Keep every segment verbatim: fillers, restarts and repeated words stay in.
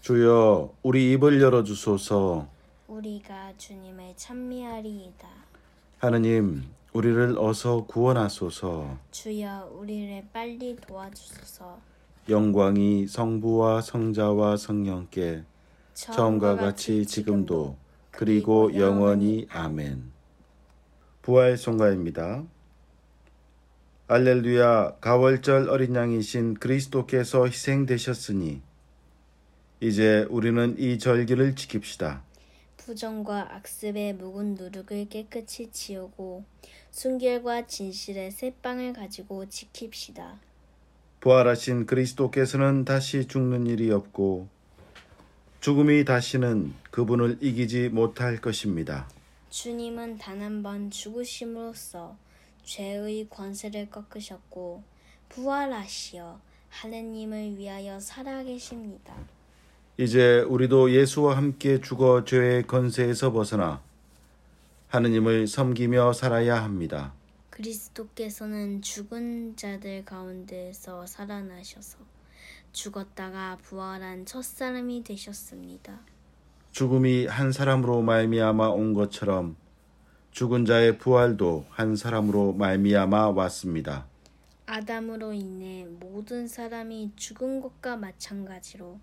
주여, 우리 입을 열어주소서. 우리가 주님을 찬미하리이다. 하느님, 우리를 어서 구원하소서. 주여, 우리를 빨리 도와주소서. 영광이 성부와 성자와 성령께 처음과 같이 지금도 그리고 영원히 아멘. 부활 송가입니다. 알렐루야. 가월절 어린 양이신 그리스도께서 희생되셨으니 이제 우리는 이 절기를 지킵시다. 부정과 악습의 묵은 누룩을 깨끗이 지우고 순결과 진실의 새빵을 가지고 지킵시다. 부활하신 그리스도께서는 다시 죽는 일이 없고 죽음이 다시는 그분을 이기지 못할 것입니다. 주님은 단 한 번 죽으심으로써 죄의 권세를 꺾으셨고 부활하시어 하느님을 위하여 살아계십니다. 이제 우리도 예수와 함께 죽어 죄의 권세에서 벗어나 하느님을 섬기며 살아야 합니다. 그리스도께서는 죽은 자들 가운데서 살아나셔서 죽었다가 부활한 첫사람이 되셨습니다. 죽음이 한 사람으로 말미암아 온 것처럼 죽은 자의 부활도 한 사람으로 말미암아 왔습니다. 아담으로 인해 모든 사람이 죽은 것과 마찬가지로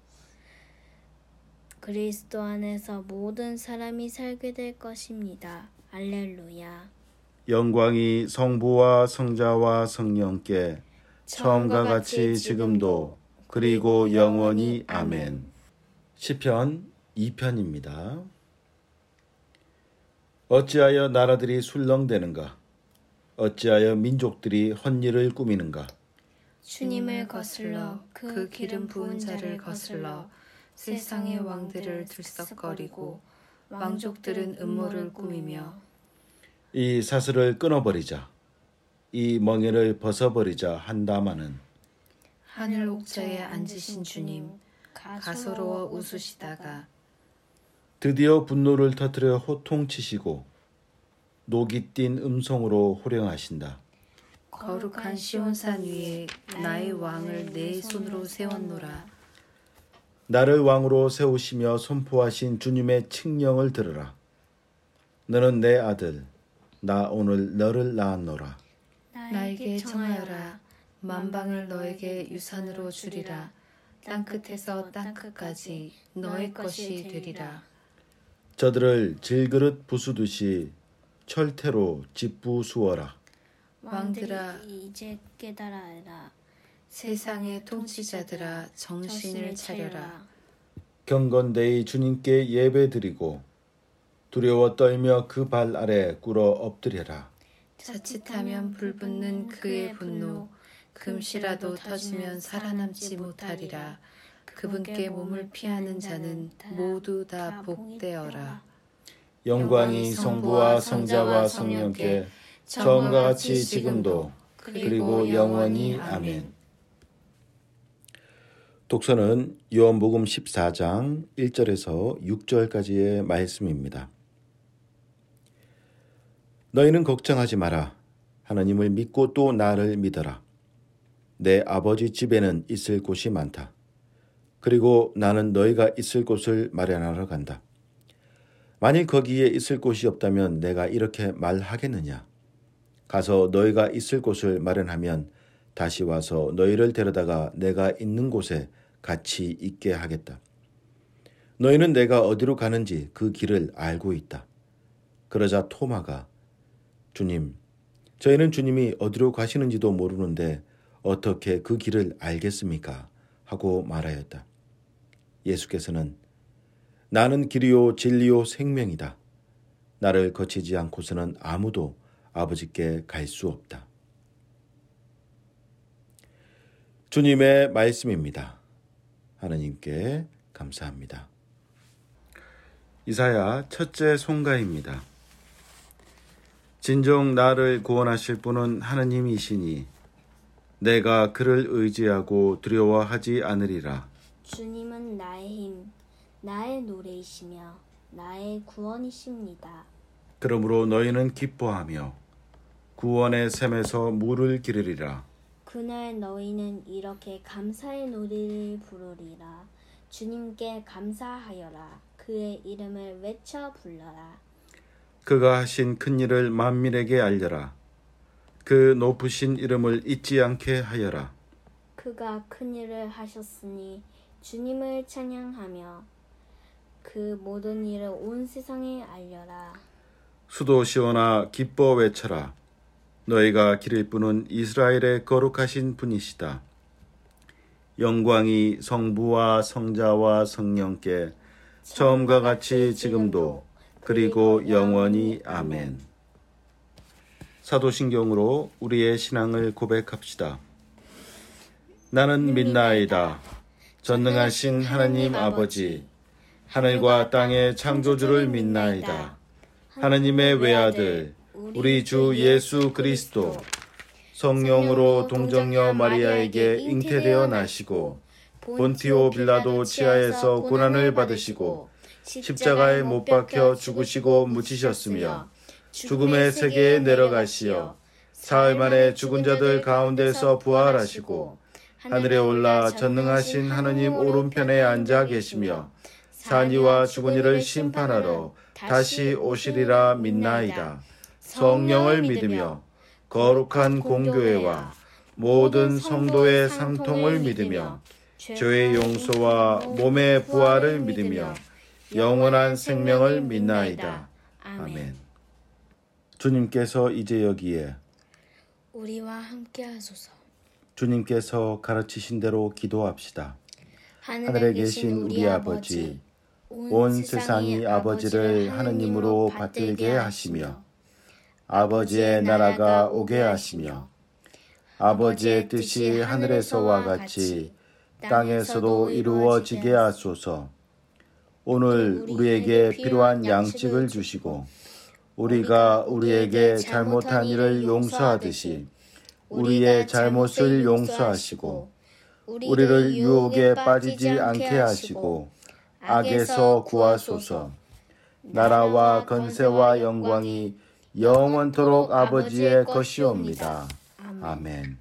그리스도 안에서 모든 사람이 살게 될 것입니다. 알렐루야. 영광이 성부와 성자와 성령께 처음과 같이 지금도 그리고 영원히 아멘. 시편 이 편입니다. 어찌하여 나라들이 술렁대는가? 어찌하여 민족들이 헛일을 꾸미는가? 주님을 거슬러 그 기름 부은 자를 거슬러 세상의 왕들을 들썩거리고 왕족들은 음모를 꾸미며 이 사슬을 끊어버리자, 이 멍에를 벗어버리자 한다마는 하늘 옥좌에 앉으신 주님 가소로워 웃으시다가 드디어 분노를 터뜨려 호통치시고 녹이 띤 음성으로 호령하신다. 거룩한 시온산 위에 나의 왕을 내 손으로 세웠노라. 나를 왕으로 세우시며 선포하신 주님의 칙령을 들으라. 너는 내 아들, 나 오늘 너를 낳았노라. 나에게 청하여라. 만방을 너에게 유산으로 주리라. 땅끝에서 땅끝까지 너의 것이 되리라. 저들을 질그릇 부수듯이 철퇴로 짓부수어라. 왕들아 이제 깨달아라. 세상의 통치자들아 정신을 차려라. 경건대의 주님께 예배드리고 두려워 떨며 그 발 아래 꿇어 엎드려라. 자칫하면 불붙는 그의 분노 금시라도 터지면 살아남지 못하리라. 그분께 몸을 피하는 자는 모두 다 복되어라. 영광이 성부와 성자와 성령께 처음과 같이 지금도 그리고 영원히 아멘. 독서는 요한복음 십사 장 일 절에서 육 절까지의 말씀입니다. 너희는 걱정하지 마라. 하나님을 믿고 또 나를 믿어라. 내 아버지 집에는 있을 곳이 많다. 그리고 나는 너희가 있을 곳을 마련하러 간다. 만일 거기에 있을 곳이 없다면 내가 이렇게 말하겠느냐? 가서 너희가 있을 곳을 마련하면 다시 와서 너희를 데려다가 내가 있는 곳에 같이 있게 하겠다. 너희는 내가 어디로 가는지 그 길을 알고 있다. 그러자 토마가 주님, 저희는 주님이 어디로 가시는지도 모르는데 어떻게 그 길을 알겠습니까? 하고 말하였다. 예수께서는 나는 길이요 진리요 생명이다. 나를 거치지 않고서는 아무도 아버지께 갈 수 없다. 주님의 말씀입니다. 하나님께 감사합니다. 이사야 첫째 송가입니다. 진정 나를 구원하실 분은 하느님이시니 내가 그를 의지하고 두려워하지 않으리라. 주님은 나의 힘, 나의 노래이시며 나의 구원이십니다. 그러므로 너희는 기뻐하며 구원의 샘에서 물을 기르리라. 그날 너희는 이렇게 감사의 노래를 부르리라. 주님께 감사하여라. 그의 이름을 외쳐 불러라. 그가 하신 큰 일을 만민에게 알려라. 그 높으신 이름을 잊지 않게 하여라. 그가 큰 일을 하셨으니 주님을 찬양하며 그 모든 일을 온 세상에 알려라. 수도 시온아 기뻐 외쳐라. 너희가 기를 뿌는 이스라엘의 거룩하신 분이시다. 영광이 성부와 성자와 성령께 처음과 같이 지금도 그리고 영원히 아멘. 사도신경으로 우리의 신앙을 고백합시다. 나는 믿나이다. 전능하신 하나님 아버지, 하늘과 땅의 창조주를 믿나이다. 하나님의 외아들 우리 주 예수 그리스도 성령으로 동정녀 마리아에게 잉태되어 나시고 본티오 빌라도 치하에서 고난을 받으시고 십자가에 못 박혀 죽으시고 묻히셨으며 죽음의 세계에 내려가시어 사흘 만에 죽은 자들 가운데서 부활하시고 하늘에 올라 전능하신 하느님 오른편에 앉아 계시며 산이와 죽은 이를 심판하러 다시 오시리라 믿나이다. 성령을 믿으며 거룩한 공교회와 모든 성도의 상통을 믿으며 죄의 용서와 몸의 부활을 믿으며 영원한 생명을 믿나이다. 아멘. 주님께서 이제 여기에 우리와 함께 하소서. 주님께서 가르치신 대로 기도합시다. 하늘에 계신 우리 아버지, 온 세상이 아버지를 하느님으로 받들게 하시며 아버지의 나라가 오게 하시며 아버지의 뜻이 하늘에서와 같이 땅에서도 이루어지게 하소서. 오늘 우리에게 필요한 양식을 주시고 우리가 우리에게 잘못한 일을 용서하듯이 우리의 잘못을 용서하시고 우리를 유혹에 빠지지 않게 하시고 악에서 구하소서. 나라와 건세와 영광이 영원토록 아버지의 것이옵니다. 아멘.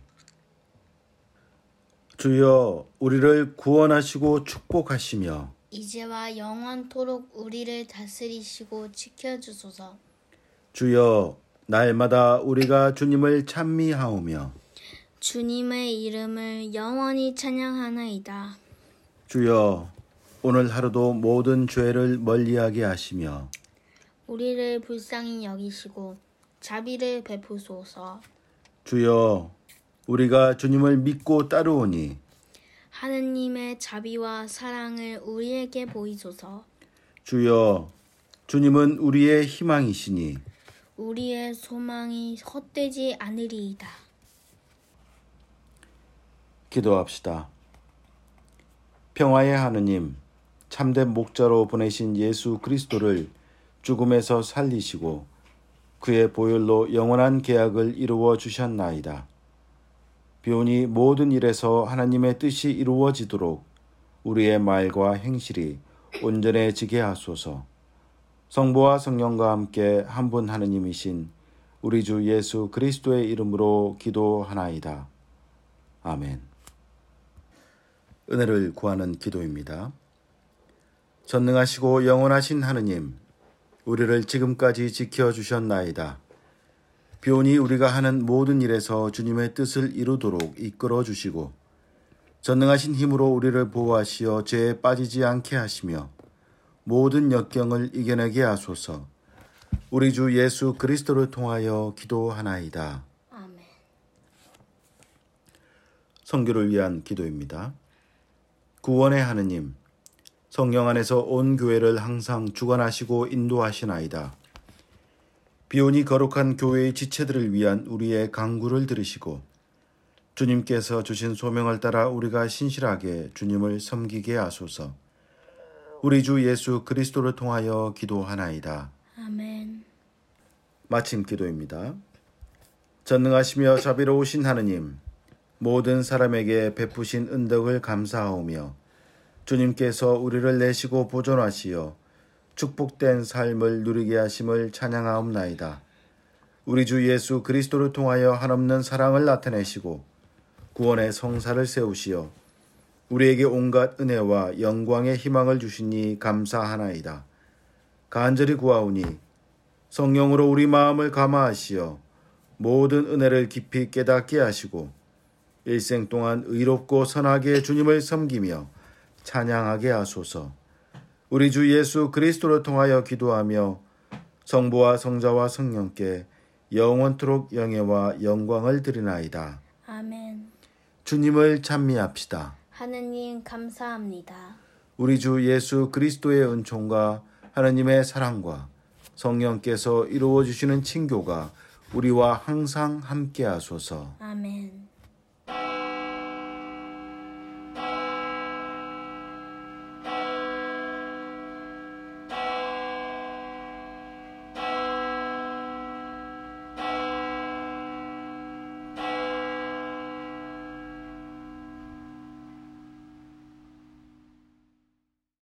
주여 우리를 구원하시고 축복하시며 이제와 영원토록 우리를 다스리시고 지켜주소서. 주여 날마다 우리가 주님을 찬미하오며 주님의 이름을 영원히 찬양하나이다. 주여 오늘 하루도 모든 죄를 멀리하게 하시며 우리를 불쌍히 여기시고 자비를 베푸소서. 주여 우리가 주님을 믿고 따르오니 하느님의 자비와 사랑을 우리에게 보이소서. 주여 주님은 우리의 희망이시니 우리의 소망이 헛되지 않으리이다. 기도합시다. 평화의 하느님, 참된 목자로 보내신 예수 그리스도를 죽음에서 살리시고 그의 보혈로 영원한 계약을 이루어 주셨나이다. 비오니 모든 일에서 하나님의 뜻이 이루어지도록 우리의 말과 행실이 온전해지게 하소서. 성부와 성령과 함께 한 분 하느님이신 우리 주 예수 그리스도의 이름으로 기도하나이다. 아멘. 은혜를 구하는 기도입니다. 전능하시고 영원하신 하느님, 우리를 지금까지 지켜주셨나이다. 비오니 우리가 하는 모든 일에서 주님의 뜻을 이루도록 이끌어 주시고 전능하신 힘으로 우리를 보호하시어 죄에 빠지지 않게 하시며 모든 역경을 이겨내게 하소서. 우리 주 예수 그리스도를 통하여 기도하나이다. 아멘. 선교를 위한 기도입니다. 구원의 하느님, 성령 안에서 온 교회를 항상 주관하시고 인도하시나이다. 비오니 거룩한 교회의 지체들을 위한 우리의 간구를 들으시고 주님께서 주신 소명을 따라 우리가 신실하게 주님을 섬기게 하소서. 우리 주 예수 그리스도를 통하여 기도하나이다. 아멘. 마침 기도입니다. 전능하시며 자비로우신 하느님, 모든 사람에게 베푸신 은덕을 감사하오며 주님께서 우리를 내시고 보존하시어 축복된 삶을 누리게 하심을 찬양하옵나이다. 우리 주 예수 그리스도를 통하여 한없는 사랑을 나타내시고 구원의 성사를 세우시어 우리에게 온갖 은혜와 영광의 희망을 주시니 감사하나이다. 간절히 구하오니 성령으로 우리 마음을 감화하시어 모든 은혜를 깊이 깨닫게 하시고 일생 동안 의롭고 선하게 주님을 섬기며 찬양하게 하소서. 우리 주 예수 그리스도를 통하여 기도하며 성부와 성자와 성령께 영원토록 영예와 영광을 드리나이다. 아멘. 주님을 찬미합시다. 하느님 감사합니다. 우리 주 예수 그리스도의 은총과 하느님의 사랑과 성령께서 이루어 주시는 친교가 우리와 항상 함께 하소서. 아멘.